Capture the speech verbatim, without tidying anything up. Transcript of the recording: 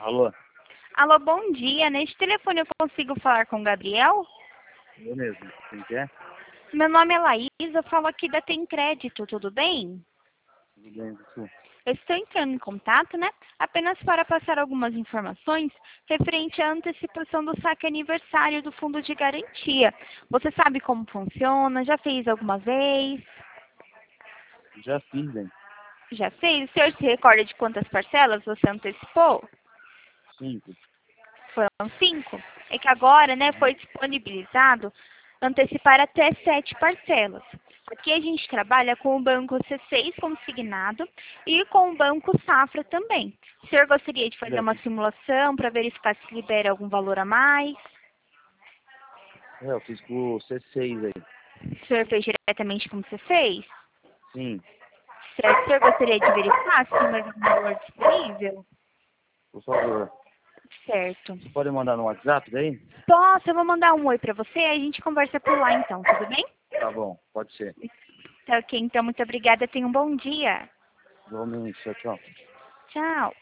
Alô? Alô, bom dia. Neste telefone eu consigo falar com o Gabriel? Eu mesmo. Quem que é? Meu nome é Laís, eu falo aqui da Tem Crédito, tudo bem? Tudo bem, você? Eu estou entrando em contato, né? Apenas para passar algumas informações referente à antecipação do saque aniversário do fundo de garantia. Você sabe como funciona? Já fez alguma vez? Já fiz, hein? Já fez? O senhor se recorda de quantas parcelas você antecipou? Cinco. Foram cinco. É que agora, né, foi disponibilizado antecipar até sete parcelas. Aqui a gente trabalha com o Banco C seis consignado e com o Banco Safra também. O senhor gostaria de fazer Olha uma aqui. simulação para verificar se libera algum valor a mais? É, eu fiz com o C seis aí. O senhor fez diretamente com o C seis? Sim, Certo. O senhor gostaria de verificar se tem mais algum valor disponível? por favor. Certo. Você pode mandar no WhatsApp daí? Posso, eu vou mandar um oi para você e a gente conversa por lá então, tudo bem? Tá bom, pode ser. Tá ok, então muito obrigada, tenha um bom dia. Igualmente, tchau, tchau. Tchau.